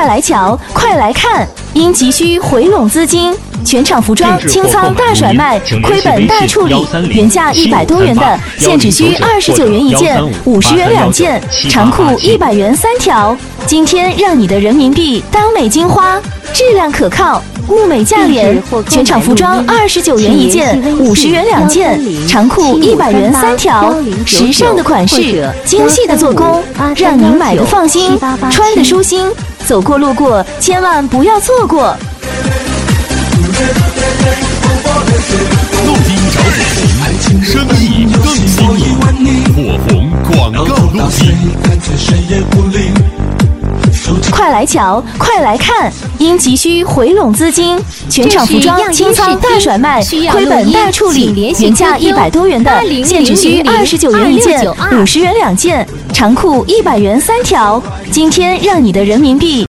来瞧，快来看！因急需回笼资金，全场服装清仓大甩卖，亏本大处理，原价100多元的，现只需29元一件，50元2件，长裤100元3条。今天让你的人民币当美金花，质量可靠，物美价廉，全场服装29元一件，50元2件，长裤100元3条，时尚的款式，精细的做工，让您买的放心，穿的舒心，走过路过千万不要错过。 录音找火，生意更新颖，火红广告路径。 快来瞧，快来看！因急需回笼资金，全场服装清仓大甩卖，亏本大处理，原价100多元的，现只需29元一件，50元2件，长裤100元3条。今天让你的人民币